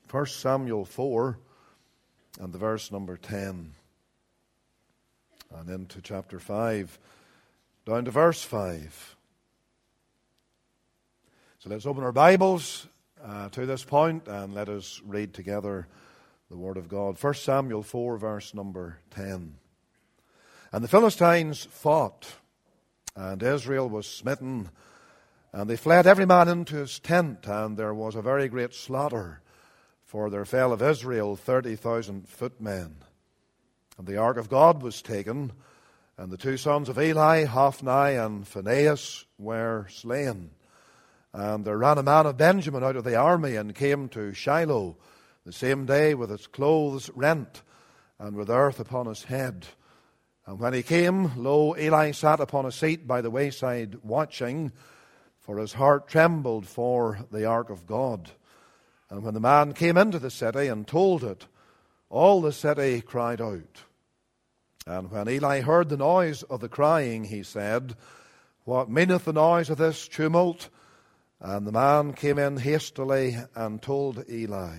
1 Samuel 4 and the verse number 10. And into chapter 5, down to verse 5. So let's open our Bibles to this point and let us read together the Word of God. 1 Samuel 4, verse number 10. And the Philistines fought, and Israel was smitten, and they fled every man into his tent, and there was a very great slaughter, for there fell of Israel 30,000 footmen. And the ark of God was taken, and the two sons of Eli, Hophni and Phinehas, were slain. And there ran a man of Benjamin out of the army, and came to Shiloh the same day with his clothes rent, and with earth upon his head. And when he came, lo, Eli sat upon a seat by the wayside watching, for his heart trembled for the ark of God. And when the man came into the city and told it, all the city cried out. And when Eli heard the noise of the crying, he said, What meaneth the noise of this tumult? And the man came in hastily and told Eli.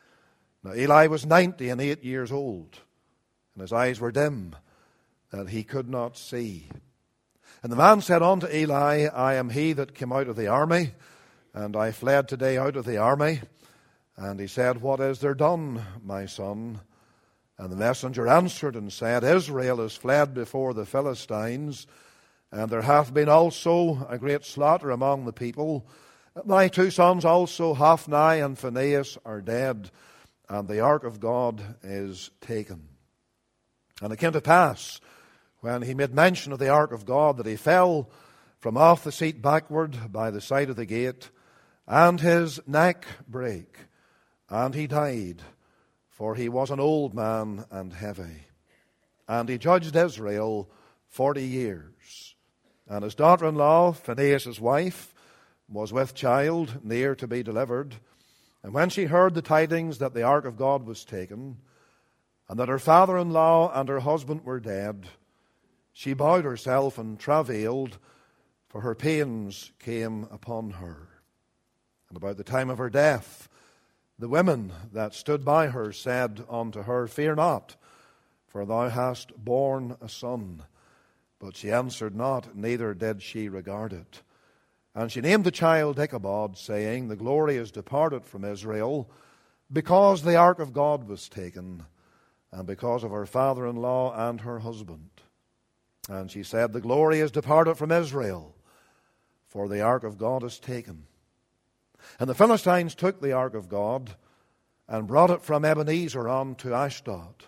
Now Eli was 98 years old, and his eyes were dim, that he could not see. And the man said unto Eli, I am he that came out of the army, and I fled today out of the army. And he said, What is there done, my son? And the messenger answered and said, Israel is fled before the Philistines, and there hath been also a great slaughter among the people. My two sons also, Hophni and Phinehas, are dead, and the ark of God is taken. And it came to pass, when he made mention of the ark of God, that he fell from off the seat backward by the side of the gate, and his neck brake, and he died, for he was an old man and heavy. And he judged Israel 40 years. And his daughter-in-law, Phinehas' wife, was with child, near to be delivered. And when she heard the tidings that the ark of God was taken, and that her father-in-law and her husband were dead, she bowed herself and travailed, for her pains came upon her. And about the time of her death, the women that stood by her said unto her, Fear not, for thou hast borne a son. But she answered not, neither did she regard it. And she named the child Ichabod, saying, The glory is departed from Israel, because the ark of God was taken, and because of her father-in-law and her husband. And she said, The glory is departed from Israel, for the ark of God is taken. And the Philistines took the ark of God, and brought it from Ebenezer unto Ashdod.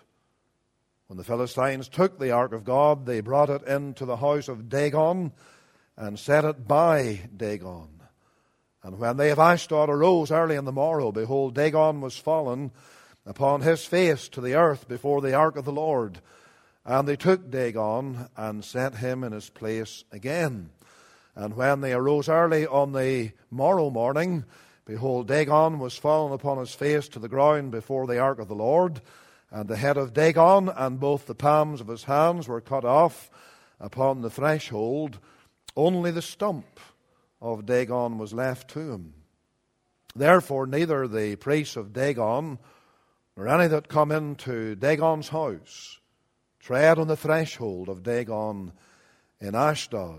When the Philistines took the ark of God, they brought it into the house of Dagon, and set it by Dagon. And when they of Ashdod arose early in the morrow, behold, Dagon was fallen upon his face to the earth before the ark of the Lord. And they took Dagon, and set him in his place again. And when they arose early on the morrow morning, behold, Dagon was fallen upon his face to the ground before the ark of the Lord. And the head of Dagon and both the palms of his hands were cut off upon the threshold. Only the stump of Dagon was left to him. Therefore neither the priests of Dagon, nor any that come into Dagon's house, tread on the threshold of Dagon in Ashdod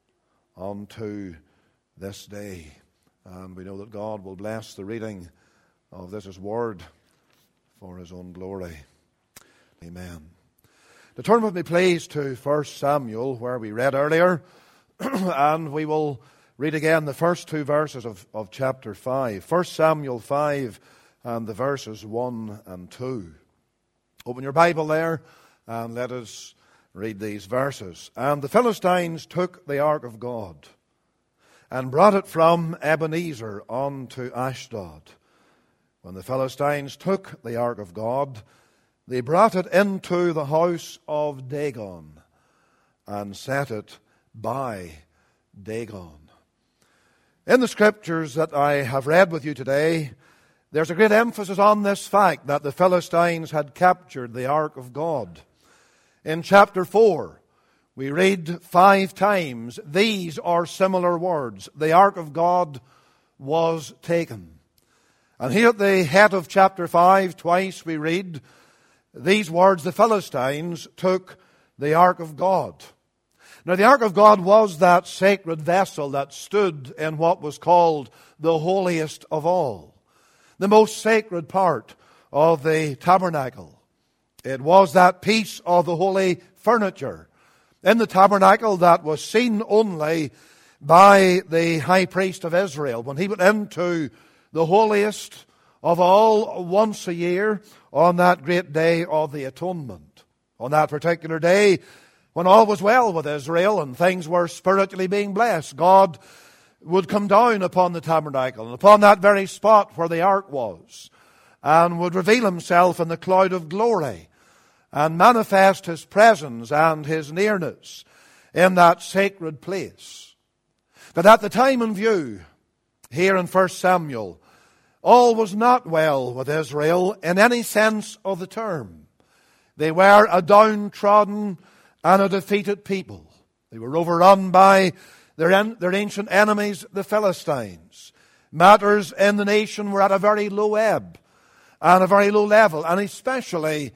unto this day. And we know that God will bless the reading of this His word for His own glory. Amen. Now turn with me please to 1 Samuel, where we read earlier, and we will read again the first two verses of chapter 5. 1 Samuel 5 and the verses 1 and 2. Open your Bible there and let us read these verses. And the Philistines took the ark of God, and brought it from Ebenezer unto Ashdod. When the Philistines took the ark of God, they brought it into the house of Dagon, and set it by Dagon. In the scriptures that I have read with you today, there's a great emphasis on this fact that the Philistines had captured the ark of God. In chapter 4, we read 5 times these or similar words. The ark of God was taken. And here at the head of chapter 5, twice we read these words, the Philistines took the ark of God. Now the ark of God was that sacred vessel that stood in what was called the holiest of all, the most sacred part of the tabernacle. It was that piece of the holy furniture in the tabernacle that was seen only by the high priest of Israel when he went into the holiest of all once a year on that great day of the atonement. On that particular day, when all was well with Israel and things were spiritually being blessed, God would come down upon the tabernacle and upon that very spot where the ark was, and would reveal himself in the cloud of glory and manifest his presence and his nearness in that sacred place. But at the time in view, here in 1 Samuel, all was not well with Israel in any sense of the term. They were a downtrodden and a defeated people. They were overrun by their ancient enemies, the Philistines. Matters in the nation were at a very low ebb and a very low level, and especially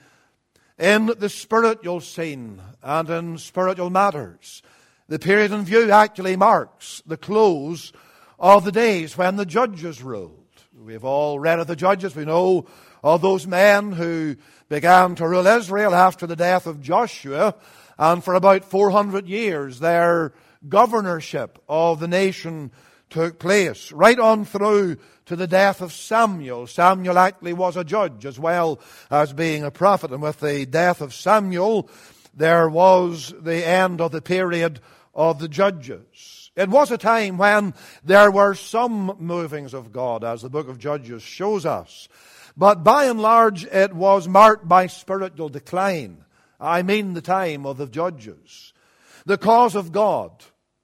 in the spiritual scene and in spiritual matters. The period in view actually marks the close of the days when the judges ruled. We've all read of the judges. We know of those men who began to rule Israel after the death of Joshua, and for about 400 years their governorship of the nation took place, right on through to the death of Samuel. Samuel actually was a judge as well as being a prophet, and with the death of Samuel there was the end of the period of the judges. It was a time when there were some movings of God, as the book of Judges shows us. But by and large, it was marked by spiritual decline. I mean the time of the judges. The cause of God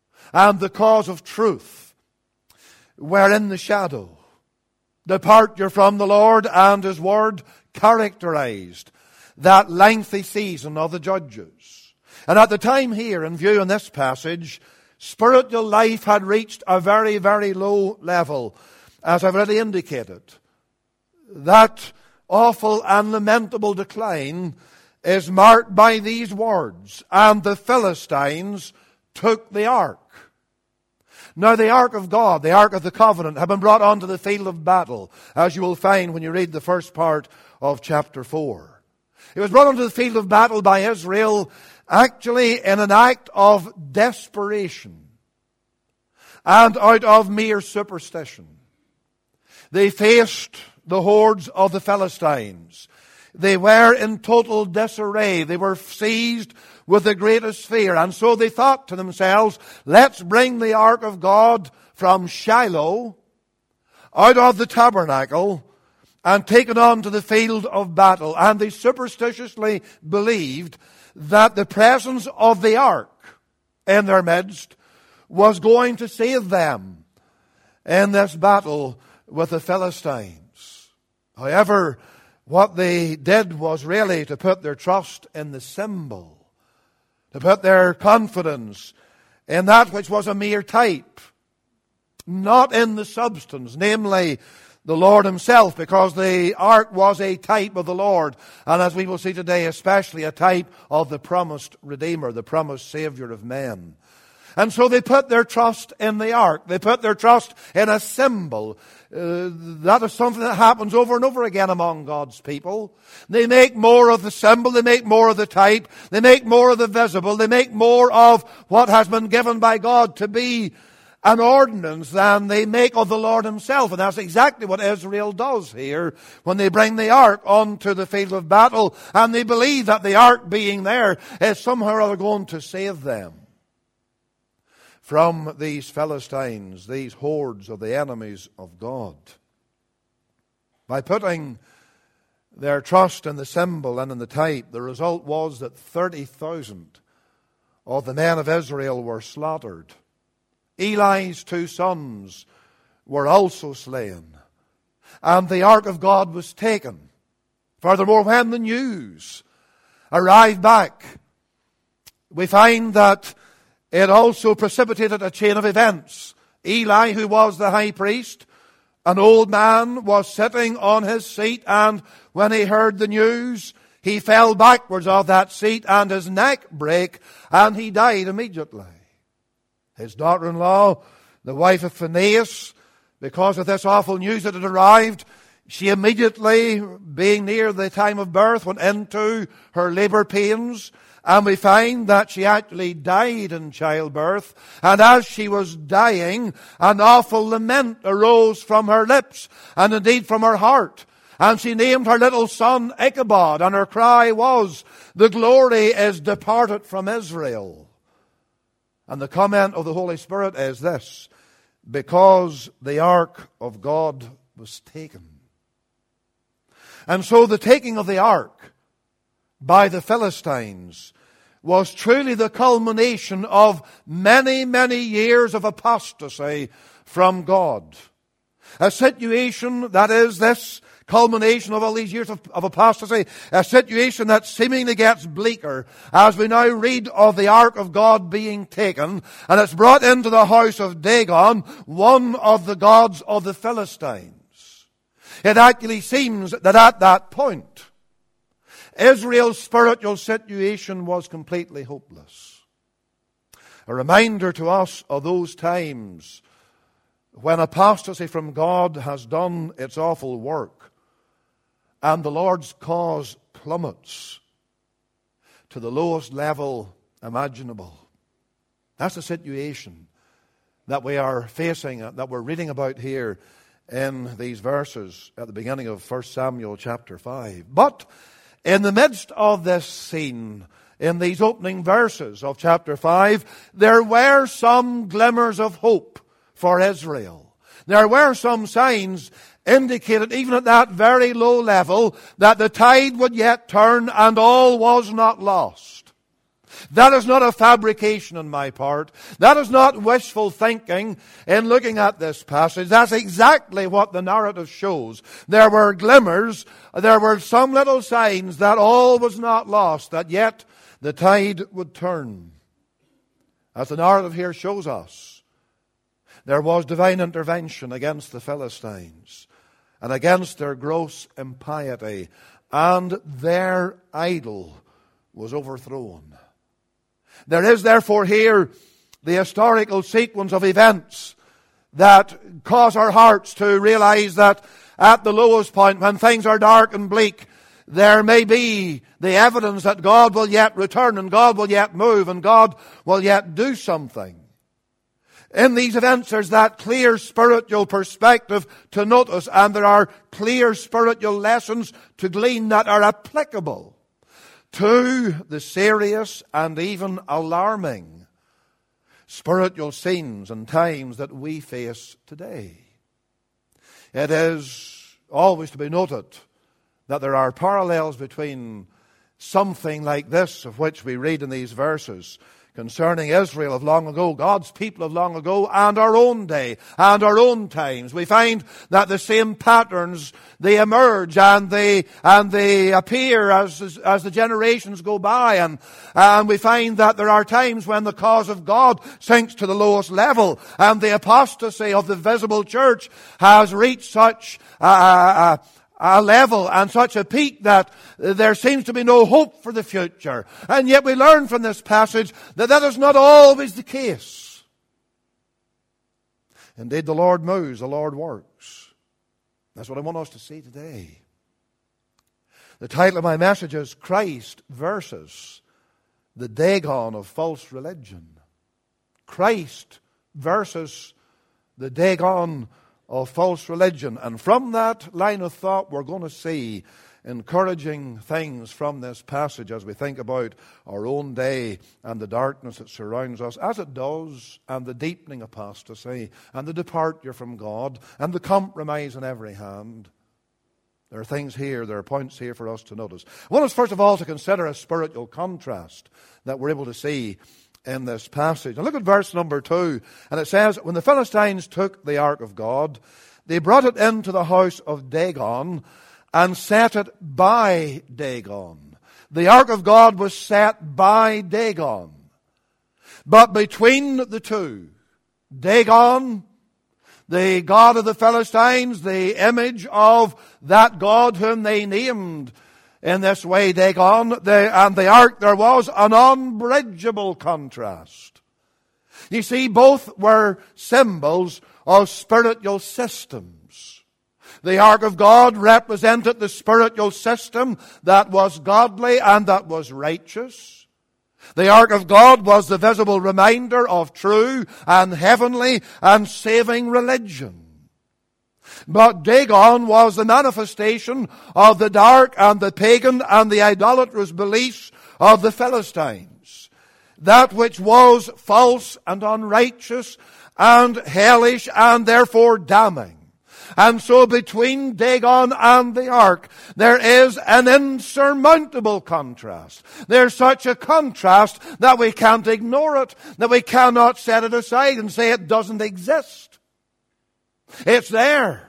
and the cause of truth were in the shadow. Departure from the Lord and His Word characterized that lengthy season of the judges. And at the time here, in view in this passage, spiritual life had reached a very, very low level, as I've already indicated. That awful and lamentable decline is marked by these words, and the Philistines took the ark. Now the ark of God, the ark of the covenant, had been brought onto the field of battle, as you will find when you read the first part of chapter 4. It was brought onto the field of battle by Israel actually in an act of desperation and out of mere superstition. They faced the hordes of the Philistines. They were in total disarray. They were seized with the greatest fear. And so they thought to themselves, let's bring the ark of God from Shiloh out of the tabernacle and take it on to the field of battle. And they superstitiously believed that the presence of the ark in their midst was going to save them in this battle with the Philistines. However, what they did was really to put their trust in the symbol, to put their confidence in that which was a mere type, not in the substance, namely the Lord Himself, because the ark was a type of the Lord, and as we will see today, especially a type of the promised Redeemer, the promised Savior of men. And so they put their trust in the ark. They put their trust in a symbol. That is something that happens over and over again among God's people. They make more of the symbol. They make more of the type. They make more of the visible. They make more of what has been given by God to be an ordinance than they make of the Lord Himself. And that's exactly what Israel does here when they bring the ark onto the field of battle, and they believe that the ark being there is somehow or other going to save them from these Philistines, these hordes of the enemies of God. By putting their trust in the symbol and in the type, the result was that 30,000 of the men of Israel were slaughtered. Eli's 2 sons were also slain, and the ark of God was taken. Furthermore, when the news arrived back, we find that it also precipitated a chain of events. Eli, who was the high priest, An old man was sitting on his seat, and when he heard the news, he fell backwards off that seat, and his neck brake, and he died immediately. His daughter-in-law, the wife of Phinehas, because of this awful news that had arrived, she immediately, being near the time of birth, went into her labor pains, and we find that she actually died in childbirth. And as she was dying, an awful lament arose from her lips, and indeed from her heart. And she named her little son Ichabod, and her cry was, "The glory is departed from Israel." And the comment of the Holy Spirit is this: because the ark of God was taken. And so the taking of the ark by the Philistines was truly the culmination of many, many years of apostasy from God. A situation that is this culmination of all these years of apostasy, a situation that seemingly gets bleaker as we now read of the ark of God being taken, and it's brought into the house of Dagon, one of the gods of the Philistines. It actually seems that at that point, Israel's spiritual situation was completely hopeless. A reminder to us of those times when apostasy from God has done its awful work and the Lord's cause plummets to the lowest level imaginable. That's the situation that we are facing, that we're reading about here in these verses at the beginning of 1 Samuel chapter 5. But in the midst of this scene, in these opening verses of chapter 5, there were some glimmers of hope for Israel. There were some signs indicated, even at that very low level, that the tide would yet turn and all was not lost. That is not a fabrication on my part. That is not wishful thinking in looking at this passage. That's exactly what the narrative shows. There were glimmers, there were some little signs that all was not lost, that yet the tide would turn. As the narrative here shows us, there was divine intervention against the Philistines and against their gross impiety, and their idol was overthrown. There is therefore here the historical sequence of events that cause our hearts to realize that at the lowest point, when things are dark and bleak, there may be the evidence that God will yet return and God will yet move and God will yet do something. In these events, there's that clear spiritual perspective to notice, and there are clear spiritual lessons to glean that are applicable to the serious and even alarming spiritual scenes and times that we face today. It is always to be noted that there are parallels between something like this, of which we read in these verses, concerning Israel of long ago, God's people of long ago, and our own day, and our own times. We find that the same patterns, they emerge and they appear as the generations go by. And we find that there are times when the cause of God sinks to the lowest level, and the apostasy of the visible church has reached such a level and such a peak that there seems to be no hope for the future. And yet we learn from this passage that that is not always the case. Indeed, the Lord moves, the Lord works. That's what I want us to see today. The title of my message is Christ versus the Dagon of false religion. Christ versus the Dagon of false religion. And from that line of thought, we're going to see encouraging things from this passage as we think about our own day and the darkness that surrounds us, as it does, and the deepening apostasy, and the departure from God, and the compromise on every hand. There are things here, there are points here for us to notice. I want us first of all to consider a spiritual contrast that we're able to see in this passage. Now look at verse number 2, and it says, when the Philistines took the ark of God, they brought it into the house of Dagon and set it by Dagon. The ark of God was set by Dagon. But between the two, Dagon, the god of the Philistines, the image of that god whom they named in this way, Dagon, and the ark, there was an unbridgeable contrast. You see, both were symbols of spiritual systems. The ark of God represented the spiritual system that was godly and that was righteous. The ark of God was the visible reminder of true and heavenly and saving religion. But Dagon was the manifestation of the dark and the pagan and the idolatrous beliefs of the Philistines. That which was false and unrighteous and hellish and therefore damning. And so between Dagon and the ark, there is an insurmountable contrast. There's such a contrast that we can't ignore it, that we cannot set it aside and say it doesn't exist. It's there.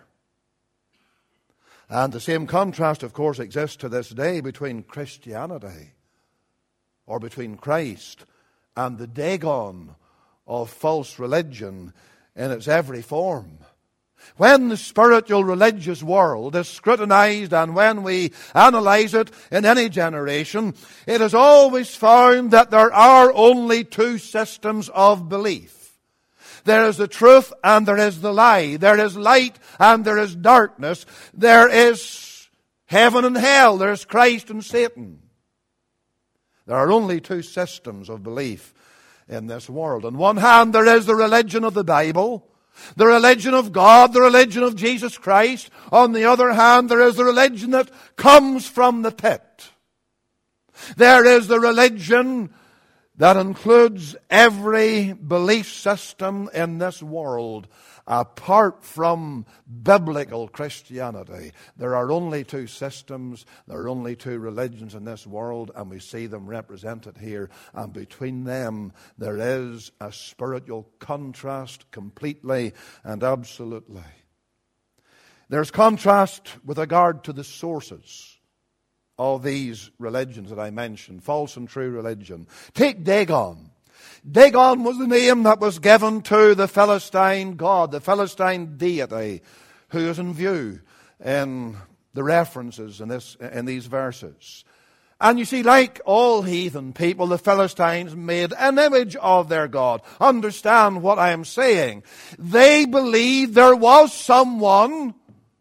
And the same contrast, of course, exists to this day between Christianity, or between Christ, and the Dagon of false religion in its every form. When the spiritual religious world is scrutinized and when we analyze it in any generation, it is always found that there are only two systems of belief. There is the truth and there is the lie. There is light and there is darkness. There is heaven and hell. There is Christ and Satan. There are only two systems of belief in this world. On one hand, there is the religion of the Bible, the religion of God, the religion of Jesus Christ. On the other hand, there is the religion that comes from the pit. There is the religion that includes every belief system in this world apart from biblical Christianity. There are only two systems, there are only two religions in this world, and we see them represented here. And between them, there is a spiritual contrast completely and absolutely. There's contrast with regard to the sources of these religions that I mentioned, false and true religion. Take Dagon. Dagon was the name that was given to the Philistine god, the Philistine deity, who is in view in the references in these verses. And you see, like all heathen people, the Philistines made an image of their god. Understand what I am saying. They believed there was someone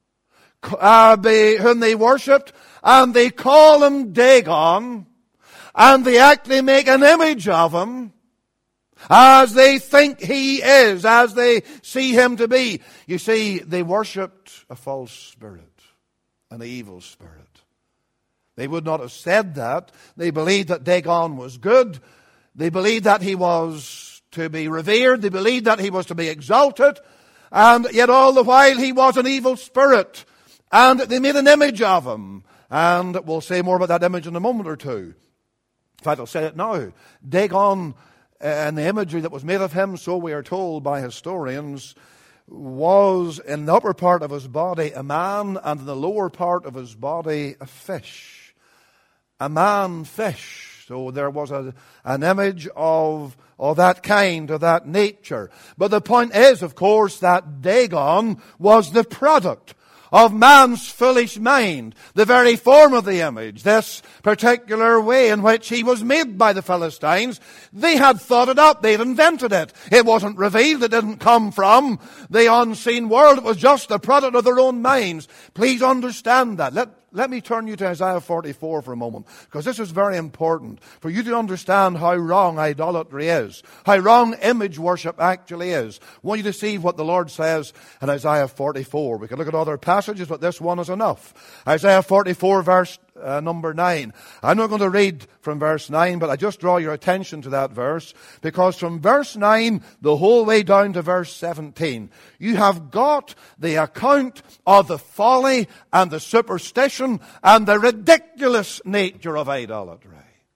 whom they worshipped, and they call him Dagon, and they actually make an image of him as they think he is, as they see him to be. You see, they worshipped a false spirit, an evil spirit. They would not have said that. They believed that Dagon was good. They believed that he was to be revered. They believed that he was to be exalted. And yet all the while he was an evil spirit. And they made an image of him. And we'll say more about that image in a moment or two. In fact, I'll say it now. Dagon, and the imagery that was made of him, so we are told by historians, was in the upper part of his body a man, and in the lower part of his body a fish. A man-fish. So there was an image of that kind, of that nature. But the point is, of course, that Dagon was the product of man's foolish mind, the very form of the image, this particular way in which he was made by the Philistines. They had thought it up, they'd invented it. It wasn't revealed, it didn't come from the unseen world, it was just a product of their own minds. Please understand that. Let me turn you to Isaiah 44 for a moment, because this is very important for you to understand how wrong idolatry is, how wrong image worship actually is. I want you to see what the Lord says in Isaiah 44. We could look at other passages, but this one is enough. Isaiah 44 verse number 9. I'm not going to read from verse 9, but I just draw your attention to that verse, because from verse 9 the whole way down to verse 17, you have got the account of the folly and the superstition and the ridiculous nature of idolatry.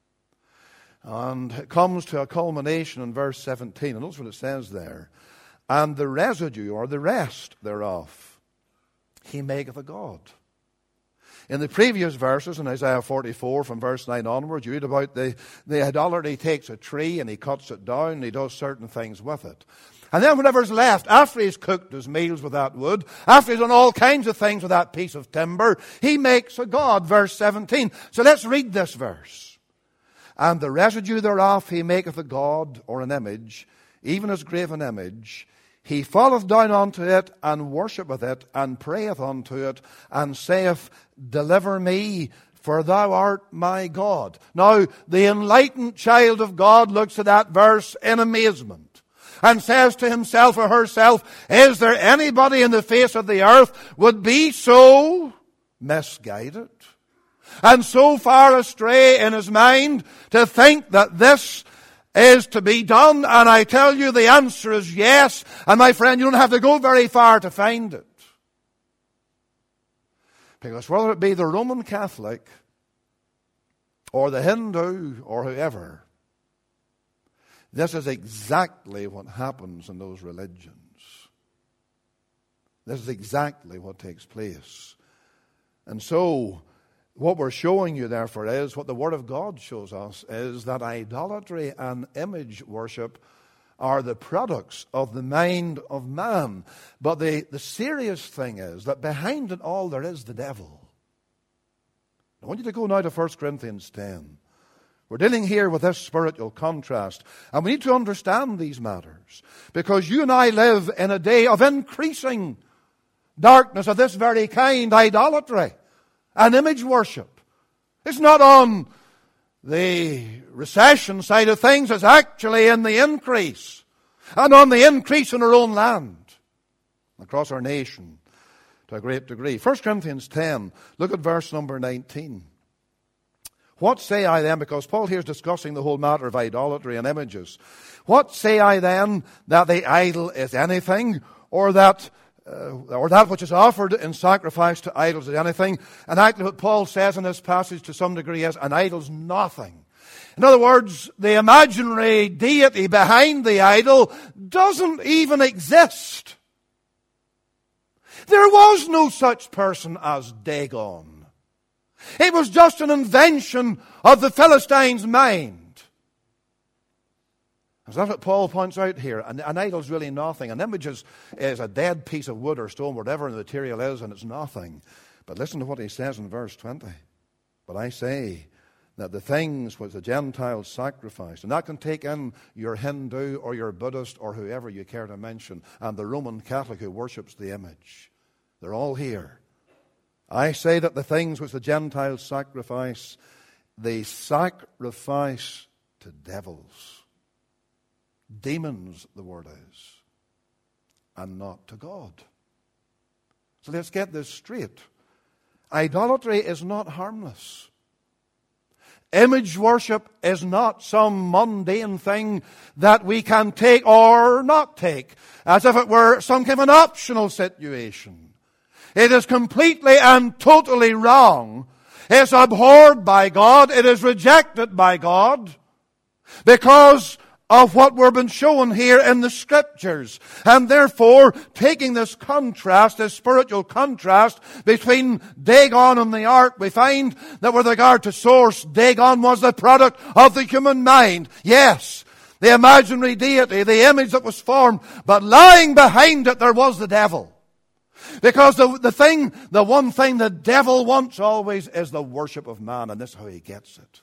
And it comes to a culmination in verse 17, and notice what it says there. And the residue, or the rest thereof, he maketh a god. In the previous verses, in Isaiah 44, from verse 9 onwards, you read about the idolater. He takes a tree and he cuts it down and he does certain things with it. And then whatever's left, after he's cooked his meals with that wood, after he's done all kinds of things with that piece of timber, he makes a god, verse 17. So let's read this verse. And the residue thereof he maketh a god, or an image, even as graven image. He falleth down unto it, and worshippeth it, and prayeth unto it, and saith, Deliver me, for thou art my God. Now, the enlightened child of God looks at that verse in amazement and says to himself or herself, is there anybody in the face of the earth would be so misguided and so far astray in his mind to think that this is to be done? And I tell you the answer is yes. And my friend, you don't have to go very far to find it. Because whether it be the Roman Catholic or the Hindu or whoever, this is exactly what happens in those religions. This is exactly what takes place. And so, what we're showing you, therefore, is what the Word of God shows us, is that idolatry and image worship are the products of the mind of man. But the serious thing is that behind it all there is the devil. I want you to go now to 1 Corinthians 10. We're dealing here with this spiritual contrast. And we need to understand these matters. Because you and I live in a day of increasing darkness of this very kind, idolatry and image worship. It's not on the recession side of things, it's actually in the increase. And on the increase in our own land, across our nation, to a great degree. 1 Corinthians 10, look at verse number 19. What say I then, because Paul here is discussing the whole matter of idolatry and images. What say I then, that the idol is anything, or that which is offered in sacrifice to idols is anything? And actually what Paul says in this passage to some degree is, an idol's nothing. In other words, the imaginary deity behind the idol doesn't even exist. There was no such person as Dagon. It was just an invention of the Philistines' mind. That's what Paul points out here. An idol's really nothing. An image is a dead piece of wood or stone, whatever the material is, and it's nothing. But listen to what he says in verse 20. But I say that the things which the Gentiles sacrificed, and that can take in your Hindu or your Buddhist or whoever you care to mention, and the Roman Catholic who worships the image. They're all here. I say that the things which the Gentiles sacrifice, they sacrifice to devils. Demons, the word is, and not to God. So let's get this straight. Idolatry is not harmless. Image worship is not some mundane thing that we can take or not take, as if it were some kind of an optional situation. It is completely and totally wrong. It's abhorred by God. It is rejected by God because of what we've been shown here in the Scriptures. And therefore, taking this contrast, this spiritual contrast between Dagon and the ark, we find that with regard to source, Dagon was the product of the human mind. Yes, the imaginary deity, the image that was formed, but lying behind it there was the devil. Because the one thing the devil wants always is the worship of man, and this is how he gets it.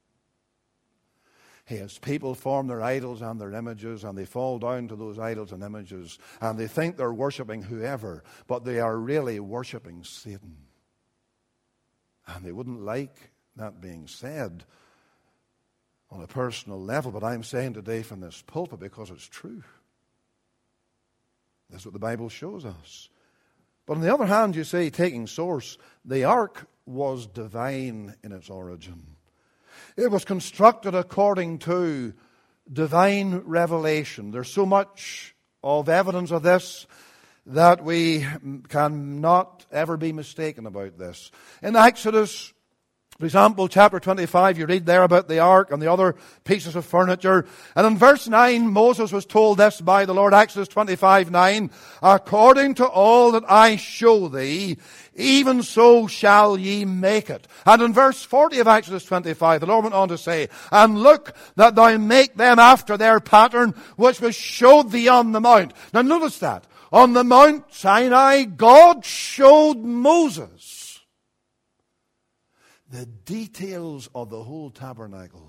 He has people form their idols and their images, and they fall down to those idols and images, and they think they're worshiping whoever, but they are really worshiping Satan. And they wouldn't like that being said on a personal level, but I'm saying today from this pulpit because it's true. That's what the Bible shows us. But on the other hand, you see, taking source, the ark was divine in its origin. It was constructed according to divine revelation. There's so much of evidence of this that we cannot ever be mistaken about this. In Exodus For example, chapter 25, you read there about the ark and the other pieces of furniture. And in verse 9, Moses was told this by the Lord, Exodus 25:9, according to all that I show thee, even so shall ye make it. And in verse 40 of Exodus 25, the Lord went on to say, and look that thou make them after their pattern, which was showed thee on the mount. Now notice that. On the Mount Sinai, God showed Moses the details of the whole tabernacle.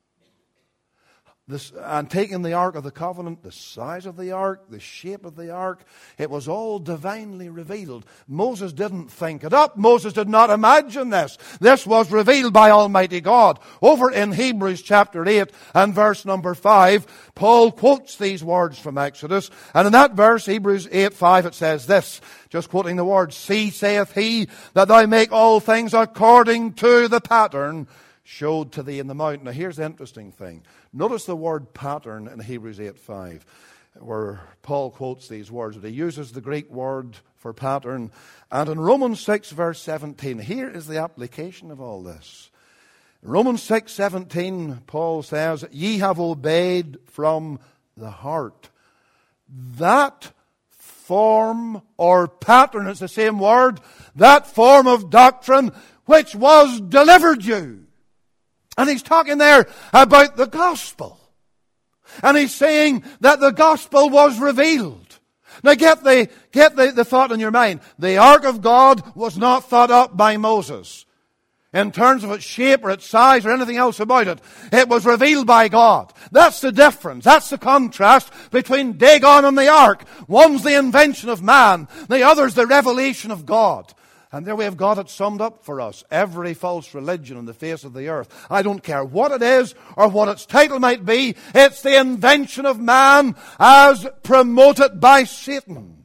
And taking the Ark of the Covenant, the size of the Ark, the shape of the Ark, it was all divinely revealed. Moses didn't think it up. Moses did not imagine this. This was revealed by Almighty God. Over in Hebrews chapter 8 and verse number 5, Paul quotes these words from Exodus. And in that verse, Hebrews 8:5, it says this, just quoting the words, see, saith he, that thou make all things according to the pattern showed to thee in the mount. Now here's the interesting thing. Notice the word pattern in Hebrews 8:5, where Paul quotes these words. But he uses the Greek word for pattern. And in Romans 6 verse 17, here is the application of all this. In Romans 6:17, Paul says, ye have obeyed from the heart that form or pattern, it's the same word, that form of doctrine which was delivered you. And he's talking there about the gospel. And he's saying that the gospel was revealed. Now get the thought in your mind. The ark of God was not thought up by Moses. In terms of its shape or its size or anything else about it. It was revealed by God. That's the difference. That's the contrast between Dagon and the ark. One's the invention of man. The other's the revelation of God. And there we have got it summed up for us. Every false religion on the face of the earth. I don't care what it is or what its title might be. It's the invention of man as promoted by Satan.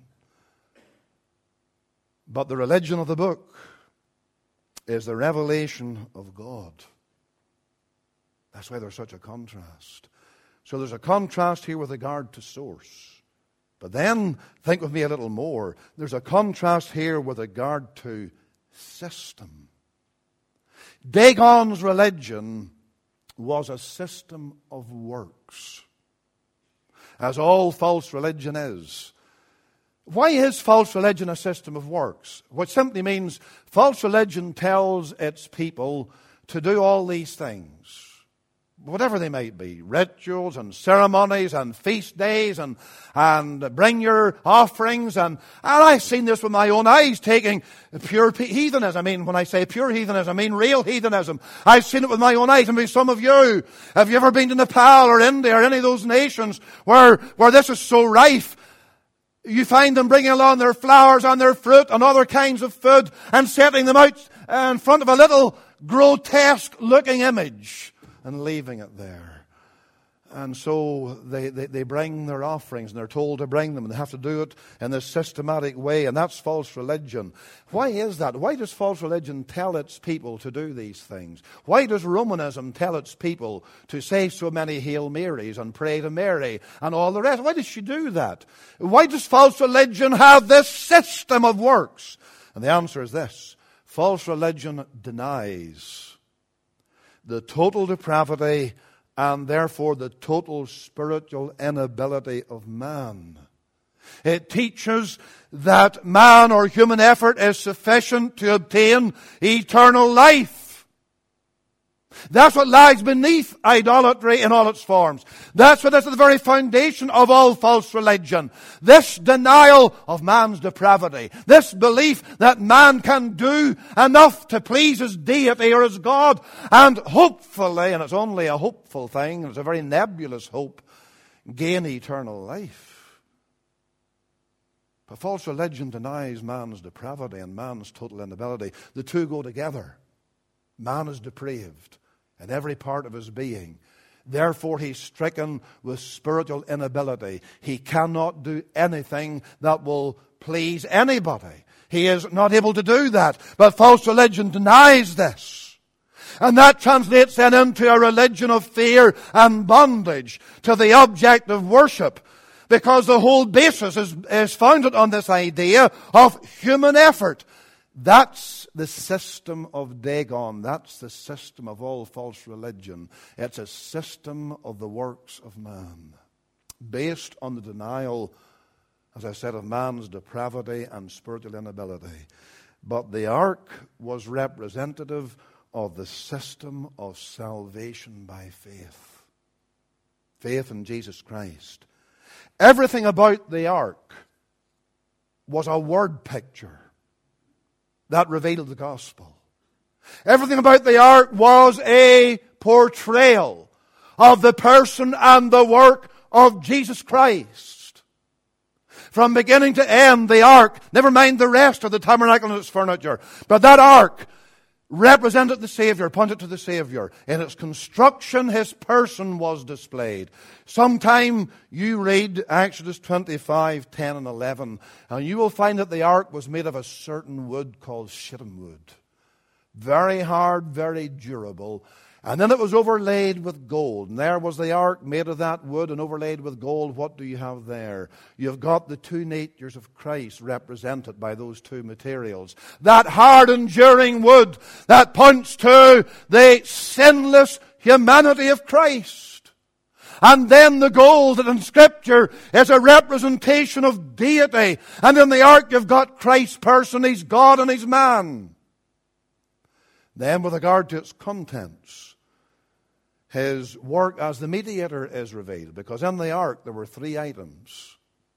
But the religion of the book is the revelation of God. That's why there's such a contrast. So there's a contrast here with regard to source. But then, think with me a little more. There's a contrast here with regard to system. Dagon's religion was a system of works, as all false religion is. Why is false religion a system of works? Which simply means false religion tells its people to do all these things. Whatever they might be, rituals and ceremonies and feast days and bring your offerings. And I've seen this with my own eyes, taking pure heathenism. I mean, when I say pure heathenism, I mean real heathenism. I've seen it with my own eyes. And maybe some of you, have you ever been to Nepal or India or any of those nations where this is so rife? You find them bringing along their flowers and their fruit and other kinds of food and setting them out in front of a little grotesque looking image and leaving it there. And so they bring their offerings, and they're told to bring them, and they have to do it in this systematic way, and that's false religion. Why is that? Why does false religion tell its people to do these things? Why does Romanism tell its people to say so many Hail Marys and pray to Mary and all the rest? Why does she do that? Why does false religion have this system of works? And the answer is this. False religion denies the total depravity and therefore the total spiritual inability of man. It teaches that man or human effort is sufficient to obtain eternal life. That's what lies beneath idolatry in all its forms. That's what is at the very foundation of all false religion. This denial of man's depravity. This belief that man can do enough to please his deity or his God. And hopefully, and it's only a hopeful thing, it's a very nebulous hope, gain eternal life. But false religion denies man's depravity and man's total inability. The two go together. Man is depraved in every part of his being. Therefore, he's stricken with spiritual inability. He cannot do anything that will please anybody. He is not able to do that. But false religion denies this. And that translates then into a religion of fear and bondage to the object of worship. Because the whole basis is founded on this idea of human effort. That's the system of Dagon. That's the system of all false religion. It's a system of the works of man, based on the denial, as I said, of man's depravity and spiritual inability. But the ark was representative of the system of salvation by faith. Faith in Jesus Christ. Everything about the ark was a word picture that revealed the gospel. Everything about the ark was a portrayal of the person and the work of Jesus Christ. From beginning to end, the ark, never mind the rest of the tabernacle and its furniture, but that ark represented the Savior, pointed to the Savior. In its construction, His person was displayed. Sometime you read Exodus 25, 10 and 11, and you will find that the ark was made of a certain wood called shittim wood. Very hard, very durable. And then it was overlaid with gold. And there was the ark made of that wood and overlaid with gold. What do you have there? You've got the two natures of Christ represented by those two materials. That hard, enduring wood that points to the sinless humanity of Christ. And then the gold that in Scripture is a representation of deity. And in the ark you've got Christ's person. He's God and He's man. Then with regard to its contents, His work as the mediator is revealed, because in the ark there were three items.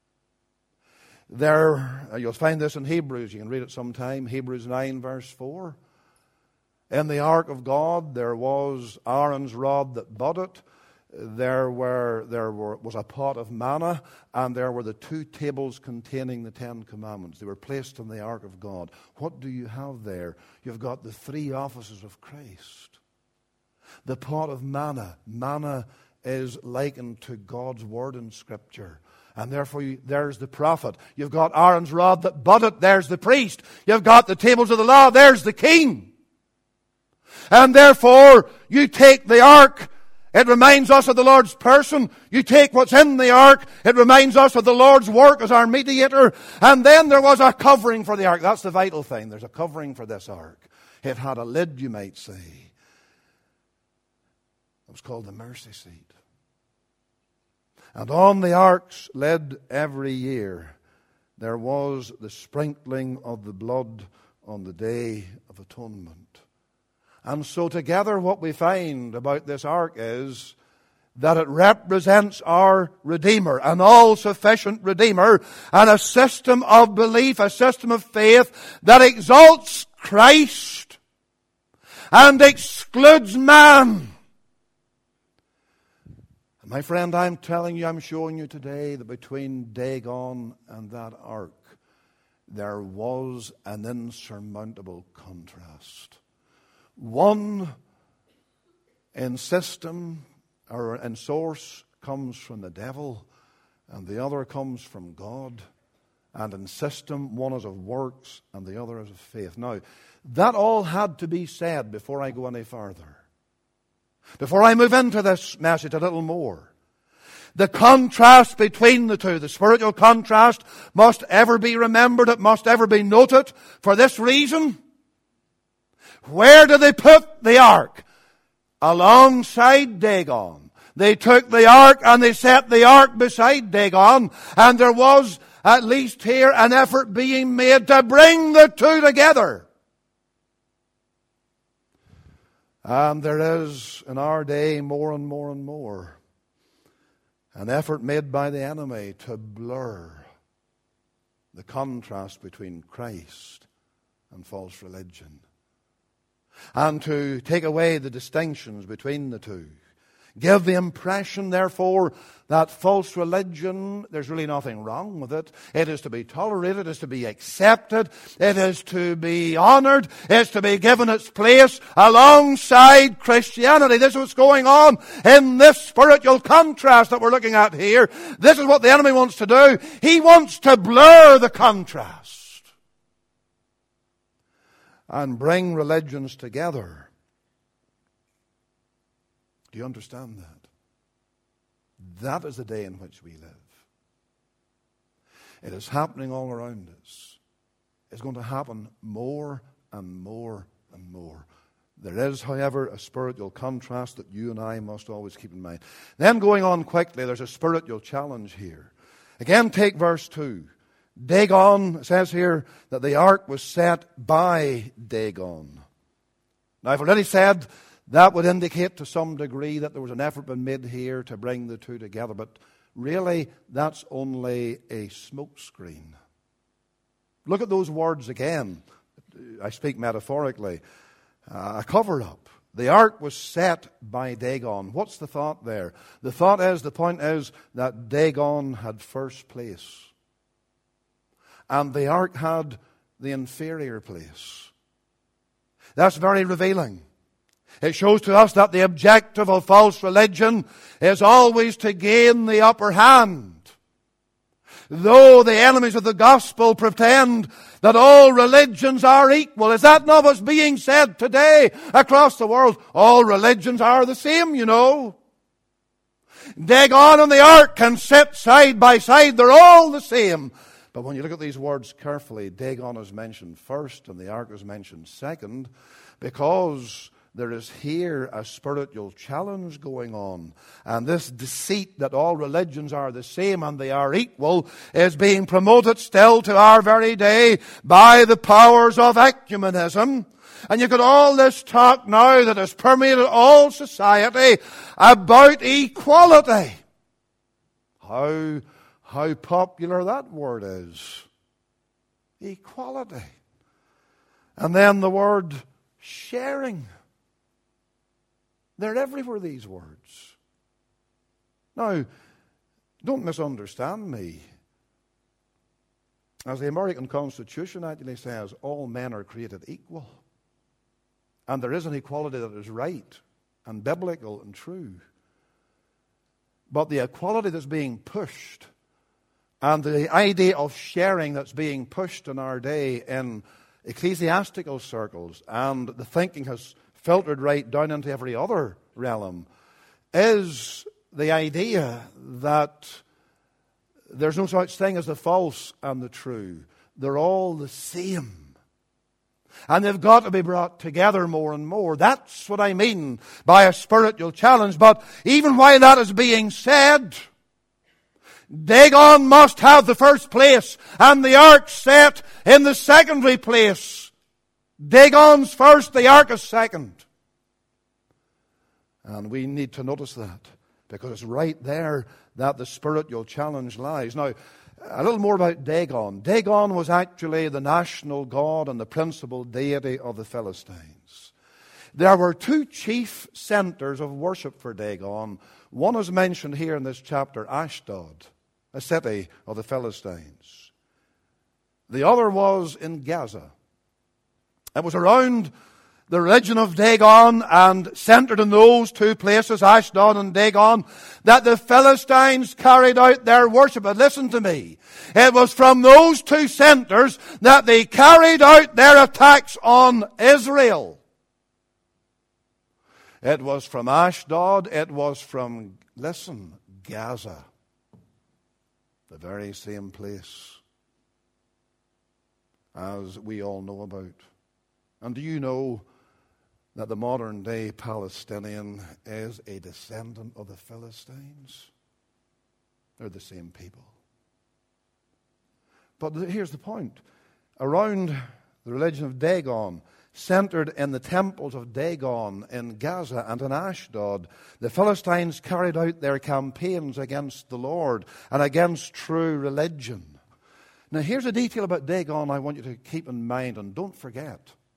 There, you'll find this in Hebrews, you can read it sometime, Hebrews 9 verse 4. In the ark of God there was Aaron's rod that budded, there was a pot of manna, and there were the two tables containing the Ten Commandments. They were placed in the ark of God. What do you have there? You've got the three offices of Christ. The pot of manna. Manna is likened to God's word in Scripture. And therefore, there's the prophet. You've got Aaron's rod that budded. There's the priest. You've got the tables of the law. There's the king. And therefore, you take the ark. It reminds us of the Lord's person. You take what's in the ark. It reminds us of the Lord's work as our mediator. And then there was a covering for the ark. That's the vital thing. There's a covering for this ark. It had a lid, you might say. It was called the mercy seat. And on the ark's lid every year, there was the sprinkling of the blood on the Day of Atonement. And so together what we find about this ark is that it represents our Redeemer, an all-sufficient Redeemer, and a system of belief, a system of faith that exalts Christ and excludes man. My friend, I'm telling you, I'm showing you today that between Dagon and that ark, there was an insurmountable contrast. One in system or in source comes from the devil, and the other comes from God. And in system, one is of works and the other is of faith. Now, that all had to be said before I go any further. Before I move into this message a little more. The contrast between the two, the spiritual contrast, must ever be remembered. It must ever be noted. For this reason, where do they put the ark? Alongside Dagon. They took the ark and they set the ark beside Dagon. And there was, at least here, an effort being made to bring the two together. And there is, in our day, more and more and more, an effort made by the enemy to blur the contrast between Christ and false religion, and to take away the distinctions between the two. Give the impression, therefore, that false religion, there's really nothing wrong with it. It is to be tolerated, it is to be accepted, it is to be honored, it's to be given its place alongside Christianity. This is what's going on in this spiritual contrast that we're looking at here. This is what the enemy wants to do. He wants to blur the contrast and bring religions together. Do you understand that? That is the day in which we live. It is happening all around us. is going to happen more and more and more. There is, however, a spiritual contrast that you and I must always keep in mind. Then going on quickly, there's a spiritual challenge here. Again, take verse 2. Dagon, it says here that the ark was set by Dagon. Now, I've already said that would indicate to some degree that there was an effort been made here to bring the two together, but really that's only a smokescreen. Look at those words again. I speak metaphorically. A cover-up. The ark was set by Dagon. What's the thought there? The point is that Dagon had first place. And the ark had the inferior place. That's very revealing. It shows to us that the objective of false religion is always to gain the upper hand. Though the enemies of the gospel pretend that all religions are equal. Is that not what's being said today across the world? All religions are the same, you know. Dagon and the ark can sit side by side. They're all the same. But when you look at these words carefully, Dagon is mentioned first and the ark is mentioned second, because there is here a spiritual challenge going on. And this deceit that all religions are the same and they are equal is being promoted still to our very day by the powers of ecumenism. And you've got all this talk now that has permeated all society about equality. How popular that word is. Equality. And then the word sharing. They're everywhere, these words. Now, don't misunderstand me. As the American Constitution actually says, all men are created equal. And there is an equality that is right and biblical and true. But the equality that's being pushed and the idea of sharing that's being pushed in our day in ecclesiastical circles, and the thinking has filtered right down into every other realm, is the idea that there's no such thing as the false and the true. They're all the same. And they've got to be brought together more and more. That's what I mean by a spiritual challenge. But even while that is being said, Dagon must have the first place and the ark set in the secondary place. Dagon's first, the ark is second. And we need to notice that, because it's right there that the spiritual challenge lies. Now, a little more about Dagon. Dagon was actually the national god and the principal deity of the Philistines. There were two chief centers of worship for Dagon. One is mentioned here in this chapter, Ashdod, a city of the Philistines. The other was in Gaza. It was around the religion of Dagon and centered in those two places, Ashdod and Dagon, that the Philistines carried out their worship. But listen to me. It was from those two centers that they carried out their attacks on Israel. It was from Ashdod. It was from, listen, Gaza. The very same place as we all know about. And do you know that the modern day Palestinian is a descendant of the Philistines? They're the same people. But here's the point. Around the religion of Dagon, centered in the temples of Dagon in Gaza and in Ashdod, the Philistines carried out their campaigns against the Lord and against true religion. Now here's a detail about Dagon I want you to keep in mind, and don't forget.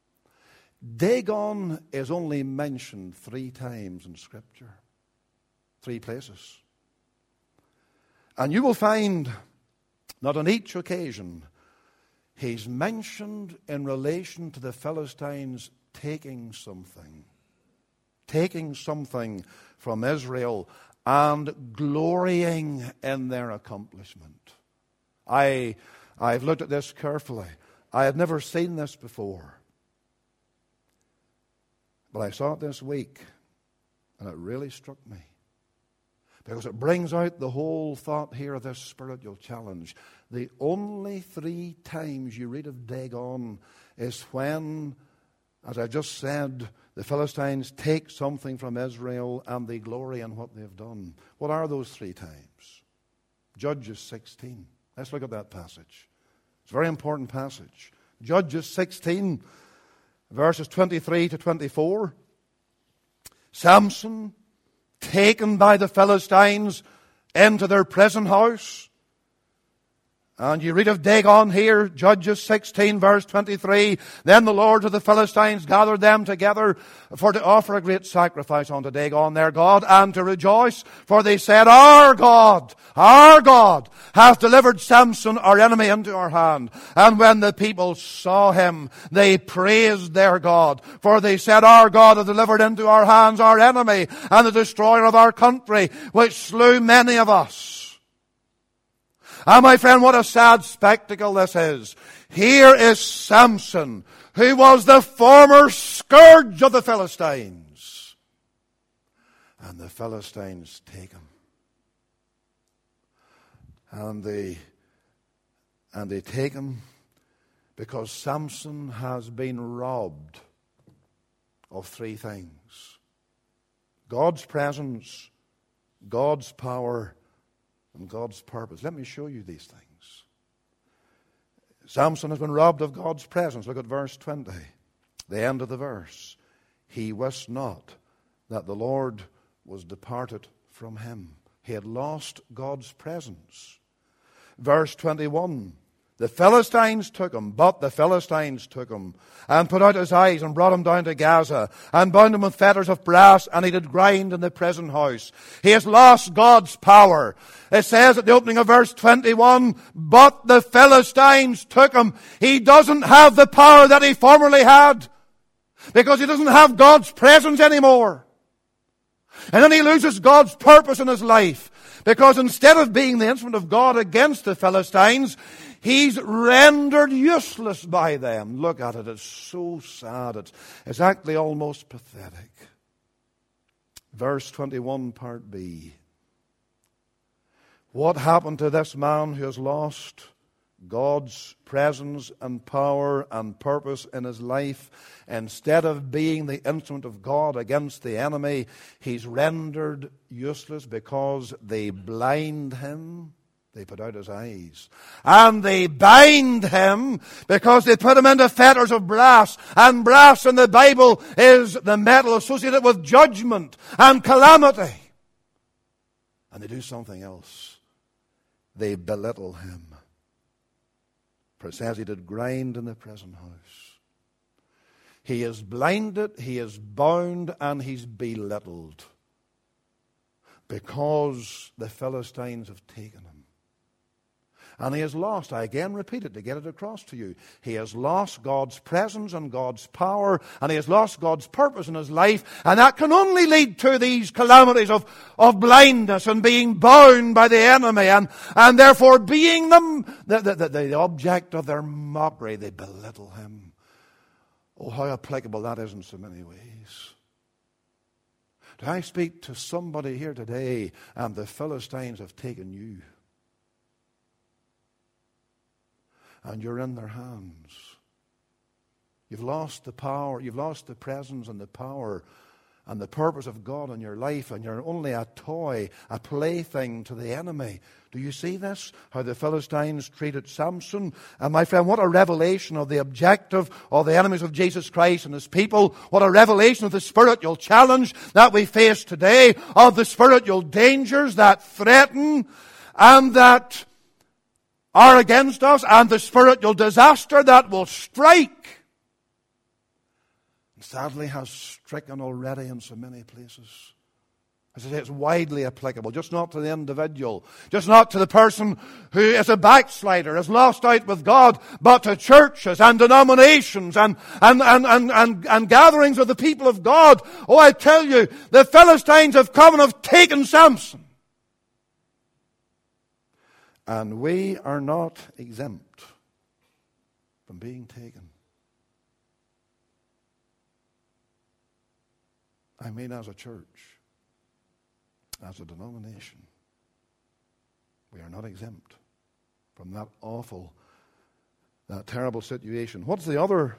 Dagon is only mentioned 3 times in Scripture. 3 places. And you will find that on each occasion he's mentioned in relation to the Philistines taking something from Israel and glorying in their accomplishment. I've looked at this carefully. I had never seen this before. But I saw it this week, and it really struck me. Because it brings out the whole thought here of this spiritual challenge. The only 3 times you read of Dagon is when, as I just said, the Philistines take something from Israel and they glory in what they've done. What are those 3 times? Judges 16. Let's look at that passage. It's a very important passage. Judges 16, verses 23 to 24. Samson, taken by the Philistines into their prison house. And you read of Dagon here, Judges 16, verse 23. Then the lords of the Philistines gathered them together for to offer a great sacrifice unto Dagon their God, and to rejoice. For they said, our God hath delivered Samson our enemy into our hand. And when the people saw him, they praised their God. For they said, our God hath delivered into our hands our enemy, and the destroyer of our country, which slew many of us. Ah, my friend, what a sad spectacle this is. Here is Samson, who was the former scourge of the Philistines. And the Philistines take him. And they take him because Samson has been robbed of 3 things. God's presence, God's power, and God's purpose. Let me show you these things. Samson has been robbed of God's presence. Look at verse 20, the end of the verse. He wist not that the Lord was departed from him. He had lost God's presence. Verse 21, the Philistines took him, but the Philistines took him, and put out his eyes, and brought him down to Gaza, and bound him with fetters of brass, and he did grind in the prison house. He has lost God's power. It says at the opening of verse 21, but the Philistines took him. He doesn't have the power that he formerly had, because he doesn't have God's presence anymore. And then he loses God's purpose in his life, because instead of being the instrument of God against the Philistines, he's rendered useless by them. Look at it. It's so sad. It's actually almost pathetic. Verse 21, part B. What happened to this man who has lost God's presence and power and purpose in his life? Instead of being the instrument of God against the enemy, he's rendered useless because they blind him. They put out his eyes. And they bind him because they put him into fetters of brass. And brass in the Bible is the metal associated with judgment and calamity. And they do something else. They belittle him. For it says he did grind in the prison house. He is blinded, he is bound, and he's belittled. Because the Philistines have taken him. And he has lost, I again repeat it to get it across to you, he has lost God's presence and God's power, and he has lost God's purpose in his life, and that can only lead to these calamities of blindness and being bound by the enemy, and therefore being the object of their mockery. They belittle him. Oh, how applicable that is in so many ways. Do I speak to somebody here today, and the Philistines have taken you? And you're in their hands. You've lost the power, you've lost the presence and the power and the purpose of God in your life, and you're only a toy, a plaything to the enemy. Do you see this? How the Philistines treated Samson? And my friend, what a revelation of the objective of the enemies of Jesus Christ and his people. What a revelation of the spiritual challenge that we face today, of the spiritual dangers that threaten and that are against us, and the spiritual disaster that will strike, and sadly has stricken already in so many places. As I say, it's widely applicable, just not to the individual, just not to the person who is a backslider, has lost out with God, but to churches and denominations and gatherings of the people of God. Oh, I tell you, the Philistines have come and have taken Samson. And we are not exempt from being taken. I mean, as a church. as a denomination. We are not exempt from that awful, that terrible situation. What's the other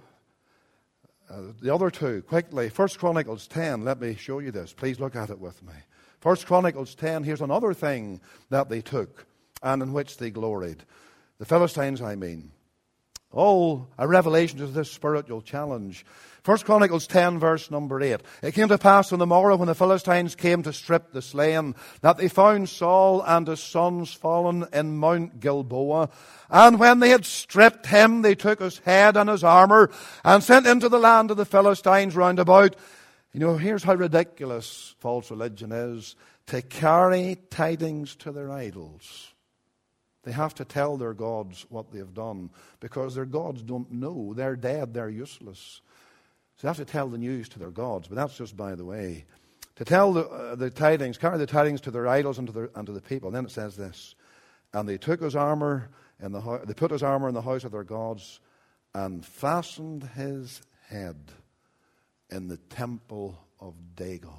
two? Quickly, 1 Chronicles 10. Let me show you this. Please look at it with me. 1 Chronicles 10, here's another thing that they took and in which they gloried. The Philistines, I mean. Oh, a revelation to this spiritual challenge. 1 Chronicles 10, verse number 8. It came to pass on the morrow when the Philistines came to strip the slain, that they found Saul and his sons fallen in Mount Gilboa. And when they had stripped him, they took his head and his armor and sent into the land of the Philistines round about. You know, here's how ridiculous false religion is. To carry tidings to their idols. They have to tell their gods what they've done because their gods don't know. They're dead. They're useless. So they have to tell the news to their gods. But that's just by the way. To tell the tidings, carry the tidings to their idols and to the people. And then it says this. And they took his armor they put his armor in the house of their gods and fastened his head in the temple of Dagon.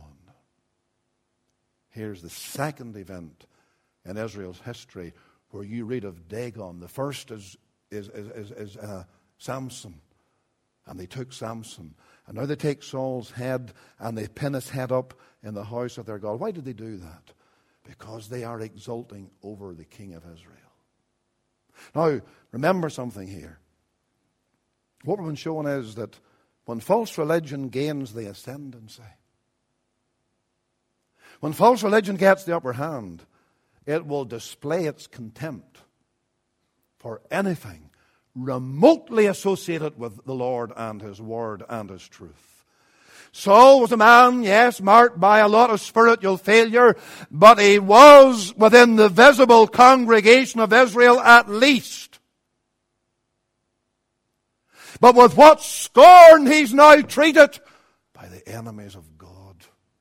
Here's the second event in Israel's history where you read of Dagon. The first is Samson. And they took Samson. And now they take Saul's head and they pin his head up in the house of their God. Why did they do that? Because they are exulting over the king of Israel. Now, remember something here. What we've been showing is that when false religion gains the ascendancy, when false religion gets the upper hand, it will display its contempt for anything remotely associated with the Lord and His Word and His truth. Saul was a man, yes, marked by a lot of spiritual failure, but he was within the visible congregation of Israel at least. But with what scorn he's now treated by the enemies of God.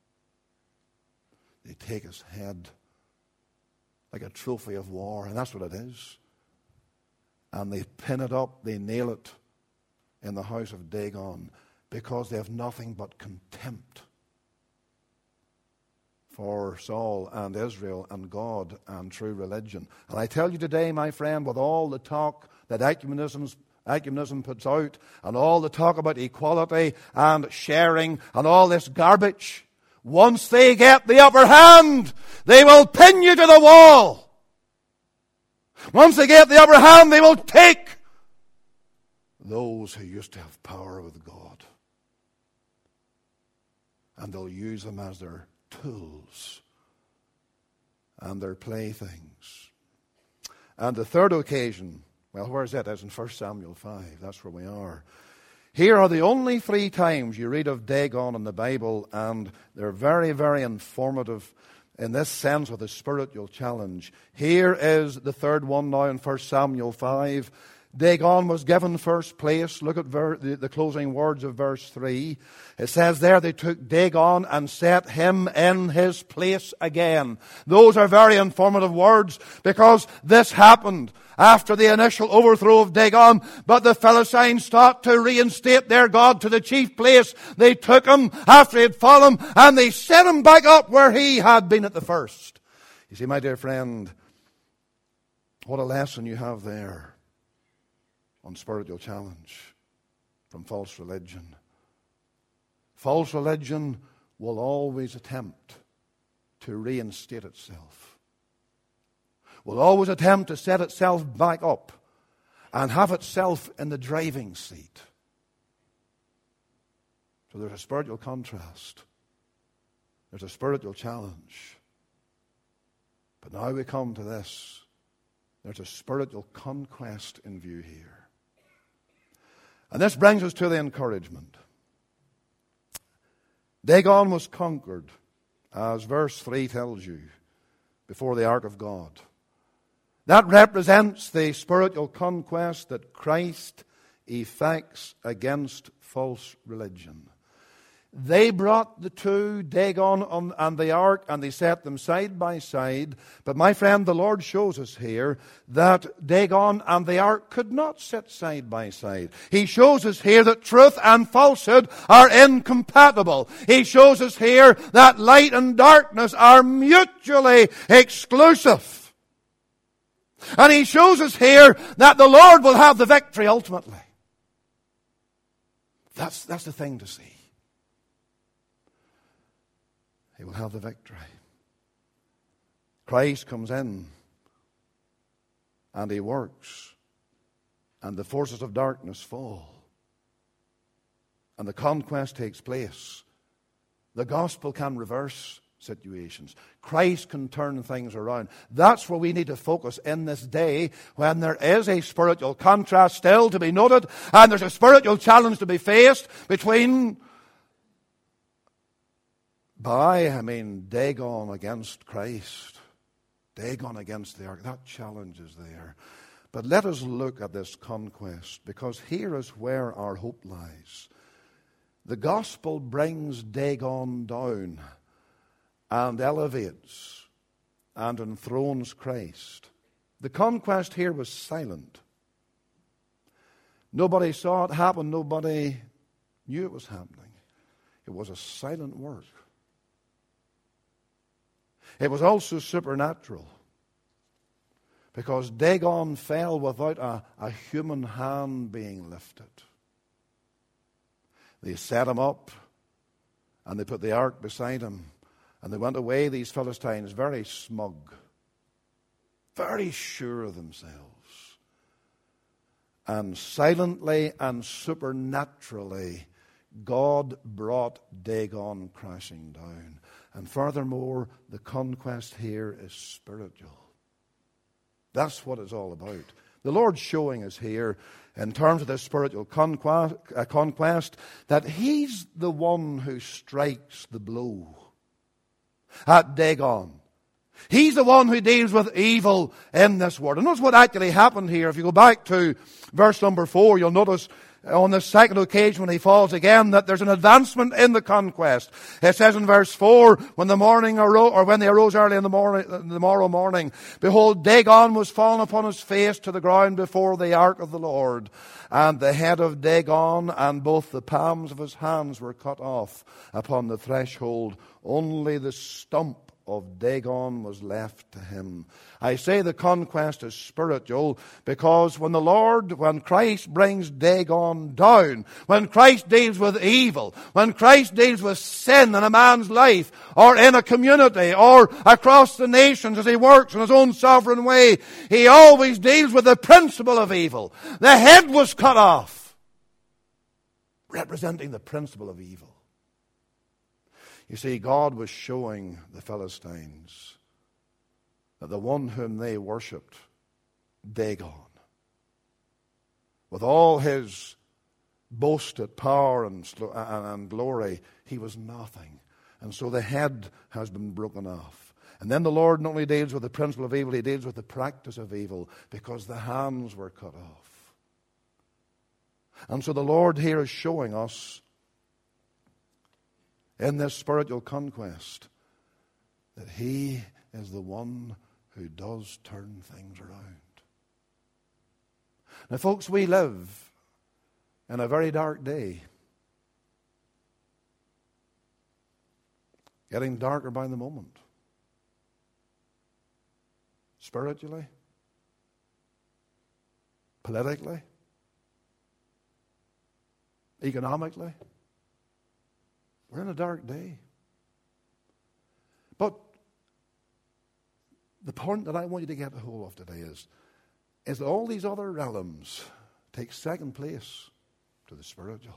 They take his head like a trophy of war, and that's what it is. And they pin it up, they nail it in the house of Dagon because they have nothing but contempt for Saul and Israel and God and true religion. And I tell you today, my friend, with all the talk that ecumenism puts out and all the talk about equality and sharing and all this garbage, once they get the upper hand, they will pin you to the wall. Once they get the upper hand, they will take those who used to have power with God. And they'll use them as their tools and their playthings. And the third occasion, well, where is it? It's in 1 Samuel 5. That's where we are. Here are the only 3 times you read of Dagon in the Bible, and they're very, very informative in this sense with a spiritual challenge. Here is the third one now in 1 Samuel 5. Dagon was given first place. Look at the closing words of verse 3. It says there, they took Dagon and set him in his place again. Those are very informative words because this happened after the initial overthrow of Dagon. But the Philistines sought to reinstate their God to the chief place. They took him after he had fallen and they set him back up where he had been at the first. You see, my dear friend, what a lesson you have there on spiritual challenge from false religion. False religion will always attempt to reinstate itself. Will always attempt to set itself back up and have itself in the driving seat. So there's a spiritual contrast. There's a spiritual challenge. But now we come to this. There's a spiritual conquest in view here. And this brings us to the encouragement. Dagon was conquered, as verse 3 tells you, before the ark of God. That represents the spiritual conquest that Christ effects against false religion. They brought the two, Dagon and the ark, and they set them side by side. But my friend, the Lord shows us here that Dagon and the ark could not sit side by side. He shows us here that truth and falsehood are incompatible. He shows us here that light and darkness are mutually exclusive. And he shows us here that the Lord will have the victory ultimately. That's the thing to see. He will have the victory. Christ comes in and he works, and the forces of darkness fall, and the conquest takes place. The gospel can reverse situations. Christ can turn things around. That's where we need to focus in this day, when there is a spiritual contrast still to be noted, and there's a spiritual challenge to be faced between Dagon against Christ. Dagon against the ark. That challenge is there. But let us look at this conquest, because here is where our hope lies. The gospel brings Dagon down and elevates and enthrones Christ. The conquest here was silent. Nobody saw it happen. Nobody knew it was happening. It was a silent work. It was also supernatural, because Dagon fell without a human hand being lifted. They set him up, and they put the ark beside him, and they went away, these Philistines, very smug, very sure of themselves. And silently and supernaturally, God brought Dagon crashing down. And furthermore, the conquest here is spiritual. That's what it's all about. The Lord's showing us here, in terms of this spiritual conquest, that He's the one who strikes the blow at Dagon. He's the one who deals with evil in this world. And notice what actually happened here. If you go back to verse number 4, you'll notice on the second occasion when he falls again that there's an advancement in the conquest. It says in verse 4, when they arose early in the morrow morning, behold, Dagon was fallen upon his face to the ground before the ark of the Lord. And the head of Dagon and both the palms of his hands were cut off upon the threshold. Only the stump of Dagon was left to him. I say the conquest is spiritual, because when Christ brings Dagon down, when Christ deals with evil, when Christ deals with sin in a man's life, or in a community, or across the nations as he works in his own sovereign way, he always deals with the principle of evil. The head was cut off, representing the principle of evil. You see, God was showing the Philistines that the one whom they worshipped, Dagon, with all his boasted power and glory, he was nothing. And so the head has been broken off. And then the Lord not only deals with the principle of evil, he deals with the practice of evil, because the hands were cut off. And so the Lord here is showing us in this spiritual conquest that he is the one who does turn things around. Now, folks, we live in a very dark day. Getting darker by the moment. Spiritually, politically, economically. We're in a dark day. But the point that I want you to get a hold of today is that all these other realms take second place to the spiritual.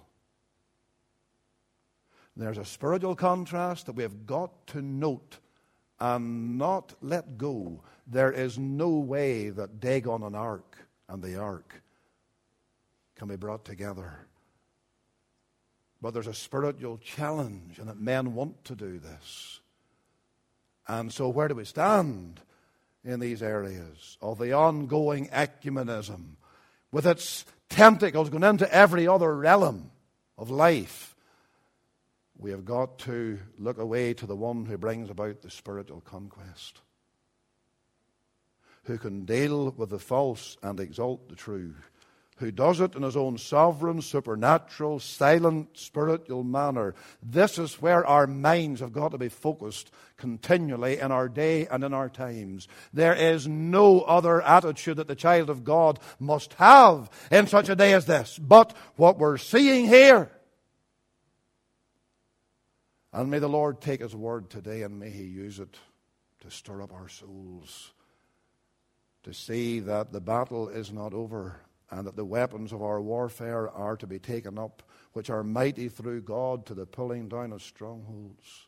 There's a spiritual contrast that we have got to note and not let go. There is no way that Dagon and the ark can be brought together. But there's a spiritual challenge, and that men want to do this. And so where do we stand in these areas of the ongoing ecumenism, with its tentacles going into every other realm of life? we have got to look away to the one who brings about the spiritual conquest, who can deal with the false and exalt the true, who does it in his own sovereign, supernatural, silent, spiritual manner. This is where our minds have got to be focused continually in our day and in our times. There is no other attitude that the child of God must have in such a day as this. But what we're seeing here, and may the Lord take his word today and may he use it to stir up our souls, to see that the battle is not over, and that the weapons of our warfare are to be taken up, which are mighty through God to the pulling down of strongholds.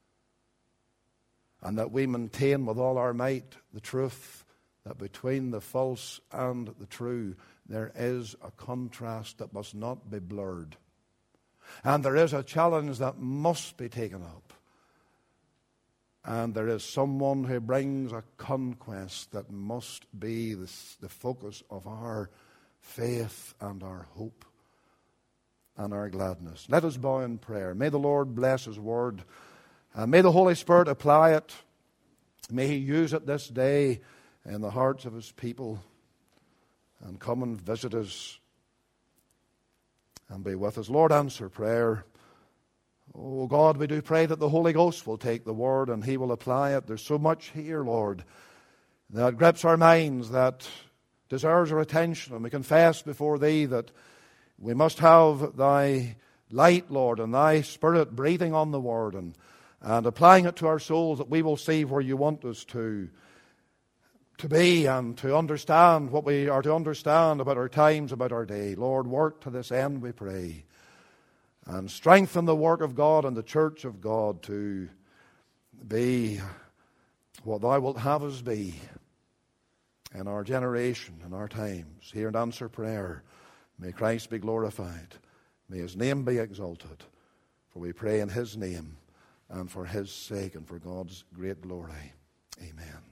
And that we maintain with all our might the truth that between the false and the true there is a contrast that must not be blurred. And there is a challenge that must be taken up. And there is someone who brings a conquest that must be the focus of our faith and our hope and our gladness. Let us bow in prayer. May the Lord bless his word. May the Holy Spirit apply it. May he use it this day in the hearts of his people, and come and visit us and be with us. Lord, answer prayer. Oh God, we do pray that the Holy Ghost will take the word and he will apply it. There's so much here, Lord, that grips our minds, that deserves our attention, and we confess before thee that we must have thy light, Lord, and thy Spirit breathing on the word and applying it to our souls, that we will see where you want us to be and to understand what we are to understand about our times, about our day. Lord, work to this end, we pray, and strengthen the work of God and the church of God to be what thou wilt have us be in our generation, in our times. Hear and answer prayer. May Christ be glorified. May his name be exalted. For we pray in his name and for his sake and for God's great glory. Amen.